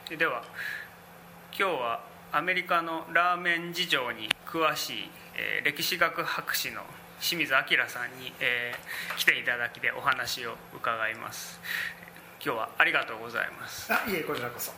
では今日はアメリカのラーメン事情に詳しい、歴史学博士の清水明さんに、来ていただきでお話を伺います。今日はありがとうございます。 いえ、こちらこそ。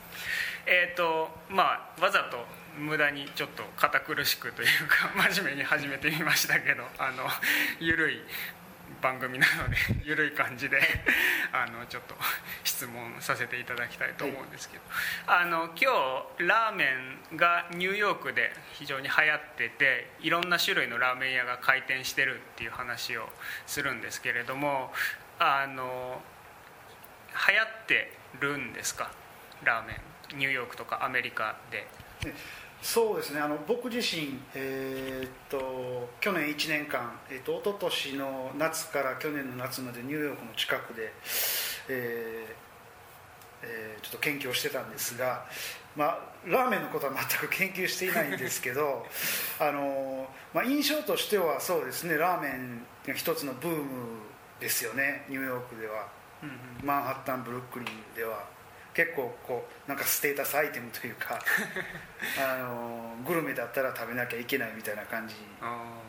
わざと無駄にちょっと堅苦しくというか真面目に始めてみましたけど、緩い番組なので緩い感じでちょっと質問させていただきたいと思うんですけど、今日ラーメンがニューヨークで非常に流行ってて、いろんな種類のラーメン屋が開店してるっていう話をするんですけれども、流行ってるんですか、ラーメン、ニューヨークとかアメリカで。 そうですね、僕自身、去年1年間、一昨年の夏から去年の夏までニューヨークの近くで、ちょっと研究をしてたんですが、ラーメンのことは全く研究していないんですけど印象としてはそうですね、ラーメンが一つのブームですよね、ニューヨークでは。マンハッタン、ブルックリンでは結構なんかステータスアイテムというかグルメだったら食べなきゃいけないみたいな感じの、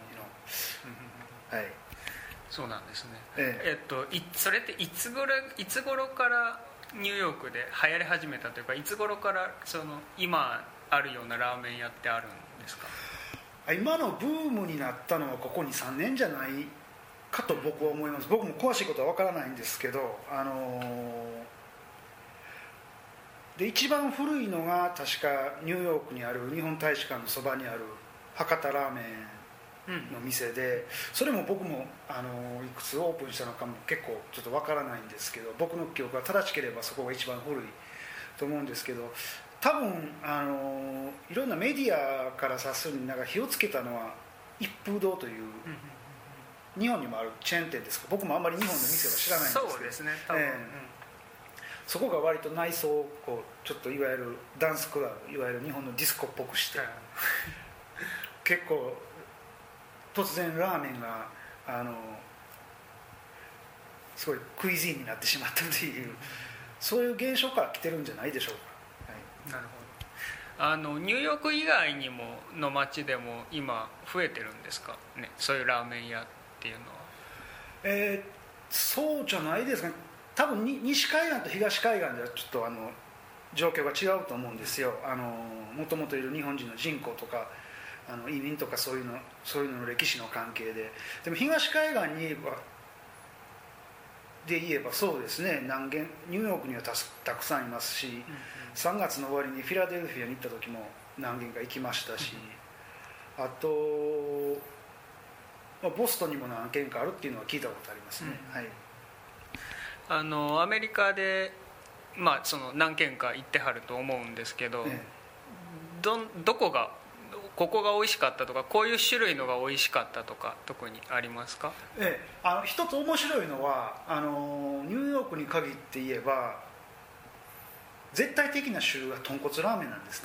はい、 そうなんですね。それっていつ頃からニューヨークで流行り始めたというか、いつ頃から今あるようなラーメン屋ってあるんですか？ 今のブームになったのはここ 2,3 年じゃないかと僕は思います。僕も詳しいことは分からないんですけど、で一番古いのが確かニューヨークにある日本大使館のそばにある博多ラーメンの店で、それも僕もいくつオープンしたのかも結構ちょっと分からないんですけど、僕の記憶が正しければそこが一番古いと思うんですけど、多分いろんなメディアから察するになんか火をつけたのは一風堂という、日本にもあるチェーン店ですか。僕もあんまり日本の店は知らないんですけど、 そうですね、多分、 そこが割と内装をちょっといわゆるダンスクラブ、いわゆる日本のディスコっぽくして、結構突然ラーメンがすごいクイズになってしまったという、そういう現象から来てるんじゃないでしょうか。 なるほど。ニューヨーク以外にもの街でも今増えてるんですかね、そういうラーメン屋っていうのは。 そうじゃないですかね。多分西海岸と東海岸ではちょっと状況が違うと思うんですよ。もともといる日本人の人口とか移民とかそういうのの歴史の関係で。でも東海岸に言えばそうですね、ニューヨークにはたくさんいますし、3月の終わりにフィラデルフィアに行った時も何軒か行きましたし、あと、ボストンにも何軒かあるっていうのは聞いたことありますね。はい。 アメリカで、何軒か行ってはると思うんですけど、どこがここが美味しかったとか、こういう種類のが美味しかったとか特にありますか？ 一つ面白いのはニューヨークに限って言えば絶対的な種類は豚骨ラーメンなんですね。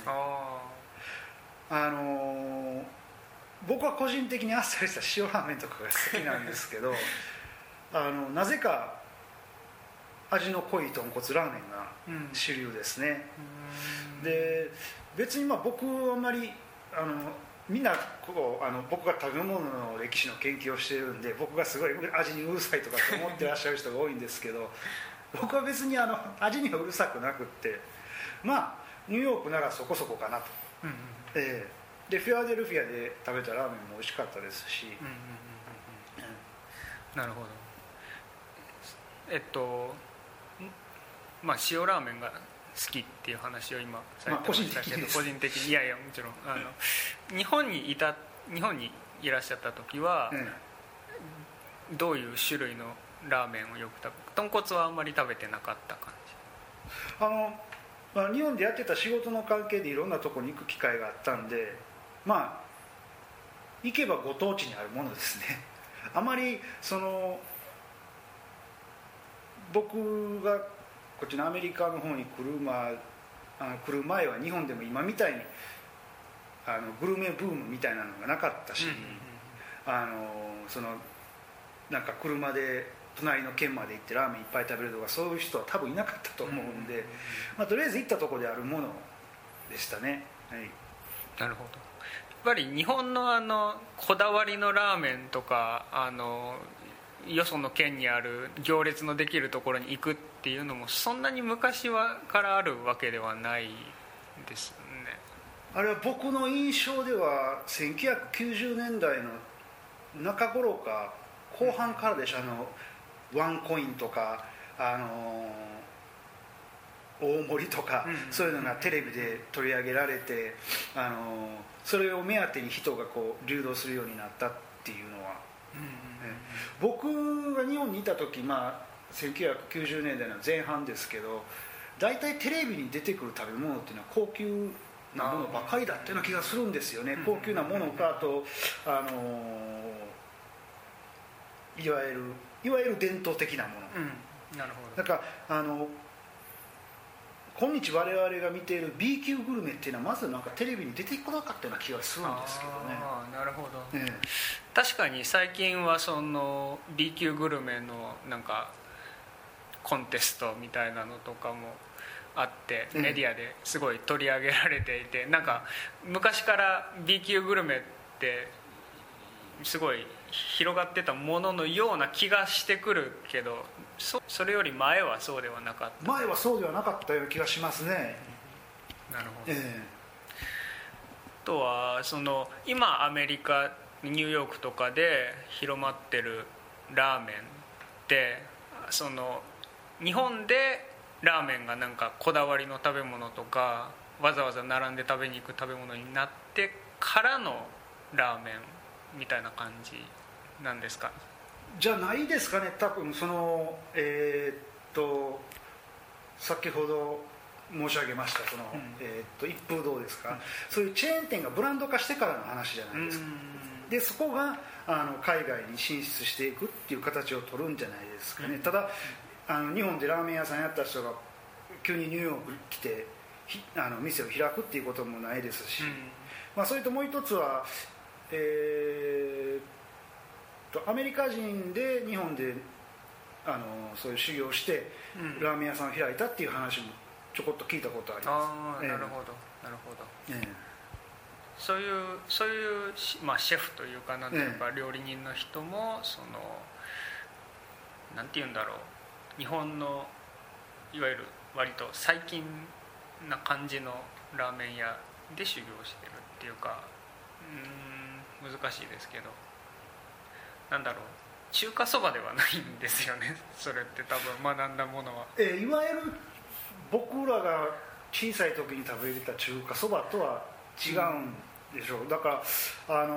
僕は個人的にあっさりした塩ラーメンとかが好きなんですけどなぜか味の濃い豚骨ラーメンが主流ですね。で別に僕はあんまりみんな僕が食べ物の歴史の研究をしているんで、僕がすごい味にうるさいとかって思ってらっしゃる人が多いんですけど僕は別に味にはうるさくなくって、ニューヨークならそこそこかなと。でフィラデルフィアで食べたラーメンも美味しかったですし。 なるほど。塩ラーメンが好きっていう話を今されてましたけど、個人的にいやもちろん日本にいらっしゃった時は、どういう種類のラーメンをよく豚骨はあんまり食べてなかった感じ。日本でやってた仕事の関係でいろんなとこに行く機会があったんで、行けばご当地にあるものですね。あまり僕がこっちのアメリカの方に来る前は日本でも今みたいにグルメブームみたいなのがなかったし、なんか車で隣の県まで行ってラーメンいっぱい食べるとかそういう人は多分いなかったと思うんで、とりあえず行ったところであるものでしたね。はい、 なるほど。やっぱり日本のこだわりのラーメンとかよその県にある行列のできるところに行くっていうのもそんなに昔からあるわけではないですね。 あれは僕の印象では1990年代の中頃か後半からでしょ。ワンコインとか大盛りとか、そういうのがテレビで取り上げられてそれを目当てに人がこう流動するようになったっていうのは、僕が日本にいた時、1990年代の前半ですけど大体テレビに出てくる食べ物っていうのは高級なものばかりだっていうような気がするんですよね。高級なものかあといわゆる伝統的なもの、 なるほど。 だから今日我々が見ている B 級グルメっていうのはまずなんかテレビに出てこなかったような気がするんですけどね。 なるほど、確かに最近はその B 級グルメのなんかコンテストみたいなのとかもあってメディアですごい取り上げられていて、なんか昔から B 級グルメってすごい広がってたもののような気がしてくるけど、それより前はそうではなかった。 前はそうではなかったような気がしますね。 なるほど、あとはその今アメリカニューヨークとかで広まってるラーメンってその日本でラーメンがなんかこだわりの食べ物とかわざわざ並んで食べに行く食べ物になってからのラーメンみたいな感じなんですか？ じゃないですかね。多分その先ほど申し上げましたその、一風堂ですか、そういうチェーン店がブランド化してからの話じゃないですか。でそこが海外に進出していくっていう形を取るんじゃないですかね。ただ日本でラーメン屋さんやった人が急にニューヨークに来て店を開くっていうこともないですし、それともう一つはアメリカ人で日本でそういう修行してラーメン屋さんを開いたっていう話もちょこっと聞いたことあります。 なるほどなるほど、そういうシェフというかなんていうか料理人の人もそのなんていうんだろう、日本のいわゆる割と最近な感じのラーメン屋で修行してるっていうか、難しいですけど、なんだろう、中華そばではないんですよねそれって多分学んだものは。 いわゆる僕らが小さい時に食べてた中華そばとは違うんでしょう。だから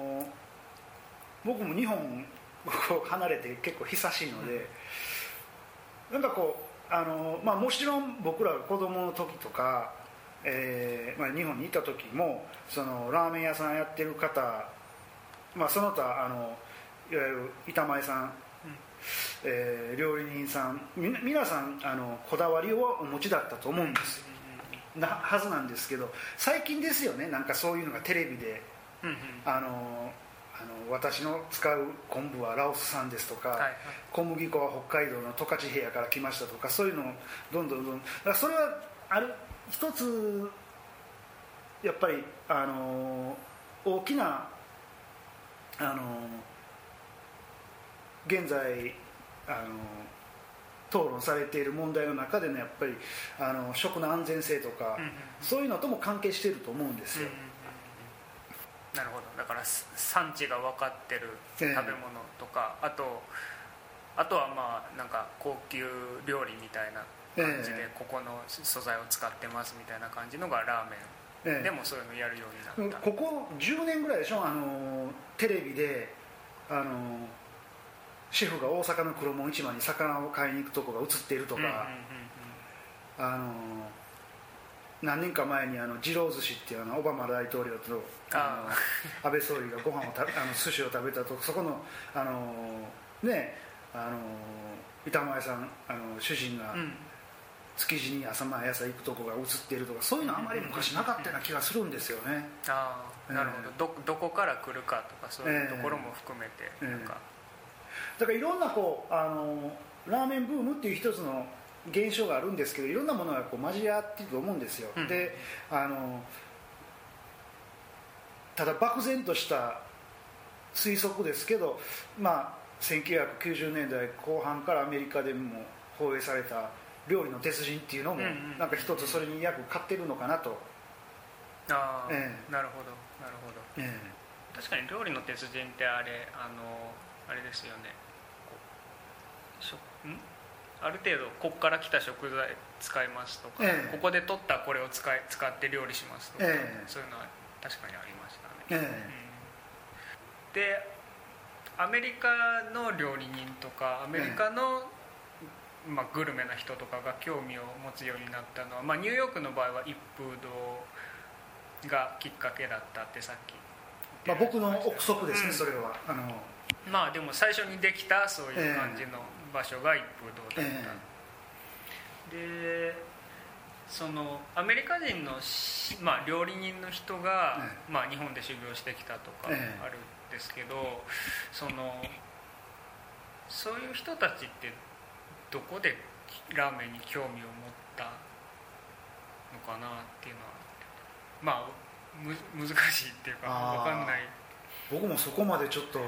僕も日本を離れて結構久しいので、なんかこうもちろん僕らが子供の時とか、日本にいた時もそのラーメン屋さんやってる方、その他いわゆる板前さん、料理人さん皆さんこだわりをお持ちだったと思うんですよ、はずなんですけど、最近ですよね、なんかそういうのがテレビで、私の使う昆布はラオス産ですとか、小麦粉は北海道の十勝平野から来ましたとか、そういうのをどんどんだからそれは一つやっぱり大きな現在討論されている問題の中でのやっぱり食の安全性とか、そういうのとも関係していると思うんですよ。 なるほど。だから産地が分かってる食べ物とか、あとはなんか高級料理みたいな感じで、ここの素材を使ってますみたいな感じのがラーメン、でもそういうのやるようになった。 ここ10年ぐらいでしょ、テレビでシェフが大阪の黒門市場に魚を買いに行くとこが映っているとか、何年か前に二郎寿司っていうオバマ大統領と安倍総理がご飯を寿司を食べたと、そこの板前さん主人が築地に朝毎朝行くとこが映っているとか、そういうのあまり昔なかったような気がするんですよね。 なるほど、どこから来るかとかそういうところも含めてなんかだからいろんなこうラーメンブームっていう一つの現象があるんですけど、いろんなものがこう交わっていると思うんですよ、でただ漠然とした推測ですけど、1990年代後半からアメリカでも放映された料理の鉄人っていうのも、なんか一つそれに役買ってるのかなと。 ああ、なるほどなるほど、確かに料理の鉄人ってあれですよね、ある程度ここから来た食材使いますとか、ここで取ったこれを使って料理しますとか、そういうのは確かにありましたね、でアメリカの料理人とかアメリカの、グルメな人とかが興味を持つようになったのは、ニューヨークの場合は一風堂がきっかけだったってさっき言ってました、 僕の憶測ですね、それはでも最初にできたそういう感じの場所が一風堂だった、でそのアメリカ人の、料理人の人が、日本で修行してきたとかあるんですけど、そういう人たちってどこでラーメンに興味を持ったのかなっていうのは難しいっていうか分かんない。 僕もそこまでちょっと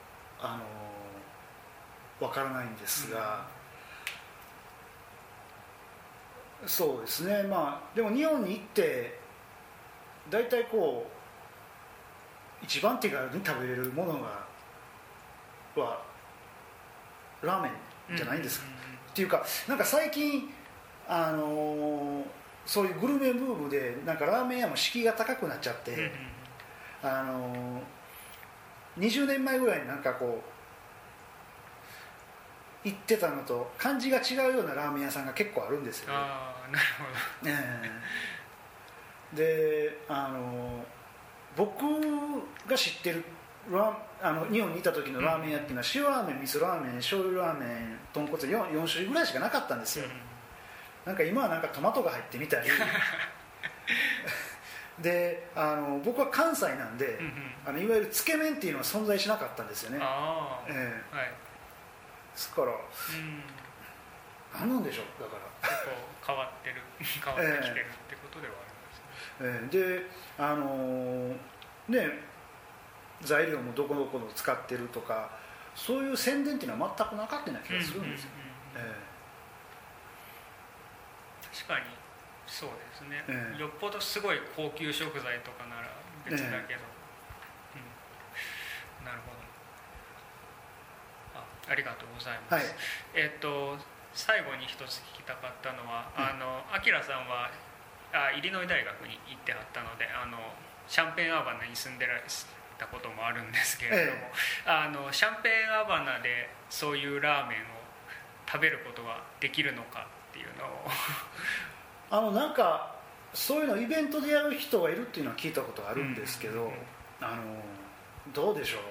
分からないんですが、そうですね、でも日本に行って大体こう一番手軽に食べれるものはラーメンじゃないんですか、っていうかなんか最近そういうグルメブームでなんかラーメン屋も敷居が高くなっちゃって、20年前ぐらいになんかこう行ってたのと感じが違うようなラーメン屋さんが結構あるんですよね。 なるほど、で僕が知ってる日本にいた時のラーメン屋っていうのは塩ラーメン、味噌ラーメン、醤油ラーメン、豚骨 4種類ぐらいしかなかったんですよ、なんか今はなんかトマトが入ってみたりで僕は関西なんで、いわゆるつけ麺っていうのは存在しなかったんですよね。ですから、何なんでしょう、だから結構変わってきてるってことではありますね。で材料もどこどこの使ってるとか、そういう宣伝っていうのは全くなかったような気がするんですよ。 確かにそうですね、よっぽどすごい高級食材とかなら別だけど、なるほど、ありがとうございます、最後に一つ聞きたかったのは、アキラさんはイリノイ大学に行ってはったのでシャンペーンアーバナに住んでらしたこともあるんですけれども、シャンペーンアーバナでそういうラーメンを食べることができるのかっていうのをなんかそういうのイベントでやる人がいるっていうのは聞いたことがあるんですけど、どうでしょう、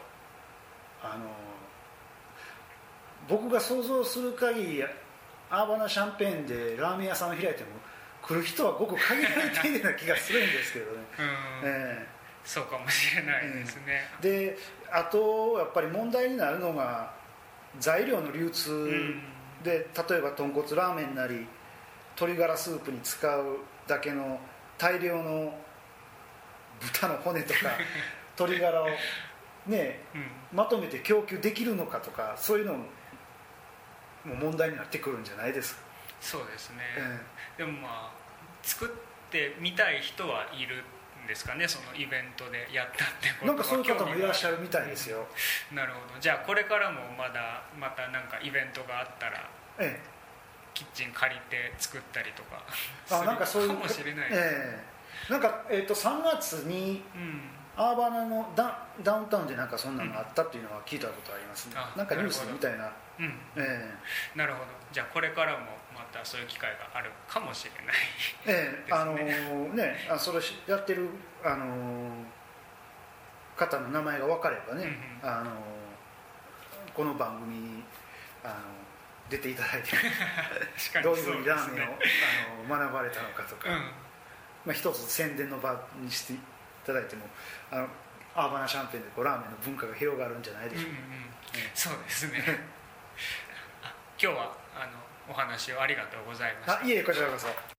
僕が想像する限りアーバナシャンペーンでラーメン屋さんを開いても来る人はごく限られているような気がするんですけどね。 そうかもしれないですね。 であとやっぱり問題になるのが材料の流通で、例えば豚骨ラーメンなり鶏ガラスープに使うだけの大量の豚の骨とか鶏ガラをね、まとめて供給できるのかとか、そういうのも問題になってくるんじゃないですか。 そうですね、でも作ってみたい人はいるんですかね、そのイベントでやったってことは。 なんかそういう方もいらっしゃるみたいですよ。 なるほど。じゃあこれからもまたなんかイベントがあったら、キッチン借りて作ったりとかするなんかそういうかもしれない。 なんか、3月に、アーバナのダウンタウンでなんかそんなのがあったっていうのは聞いたことありますね。なんかニュースみたいな。 なるほど。じゃあこれからもまたそういう機会があるかもしれないですね。 それやってる方の名前が分かればね、この番組に出ていただいてどういうふうにラーメンを学ばれたのかとか、一つ宣伝の場にしていただいてもアーバナシャンペンでこうラーメンの文化が広がるんじゃないでしょうか、 そうですね今日はお話をありがとうございました。 いえこちらこそ。